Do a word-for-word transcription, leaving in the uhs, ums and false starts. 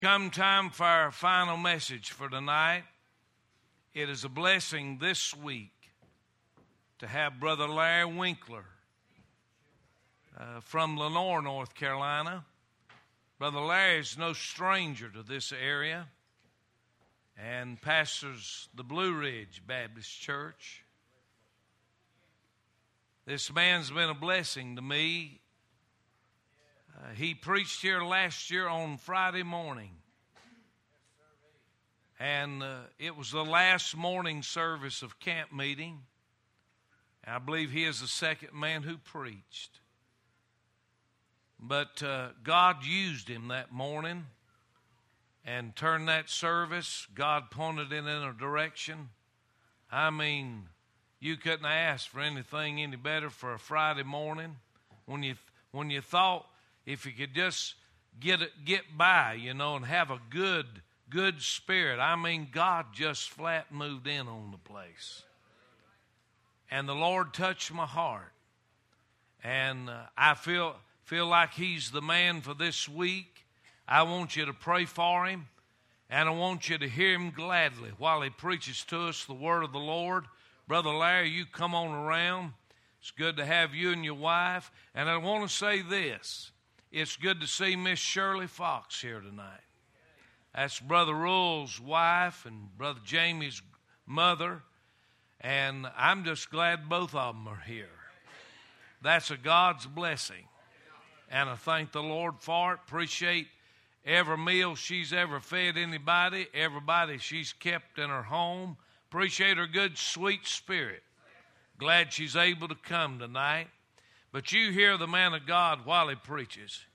Come time for our final message for tonight. It is a blessing this week to have Brother Larry Winkler uh, from Lenore, North Carolina. Brother Larry is no stranger to this area and pastors the Blue Ridge Baptist Church. This man's been a blessing to me. Uh, he preached here last year on Friday morning. And uh, it was the last morning service of camp meeting. I believe he is the second man who preached. But uh, God used him that morning and turned that service. God pointed it in a direction. I mean, you couldn't ask for anything any better for a Friday morning. When you when you thought if you could just get it, get by, you know, and have a good, good spirit. I mean, God just flat moved in on the place. And the Lord touched my heart. And uh, I feel feel like he's the man for this week. I want you to pray for him. And I want you to hear him gladly while he preaches to us the word of the Lord. Brother Larry, you come on around. It's good to have you and your wife. And I want to say this. It's good to see Miss Shirley Fox here tonight. That's Brother Rule's wife and Brother Jamie's mother. And I'm just glad both of them are here. That's a God's blessing. And I thank the Lord for it. Appreciate every meal she's ever fed anybody, everybody she's kept in her home. Appreciate her good, sweet spirit. Glad she's able to come tonight. But you hear the man of God while he preaches.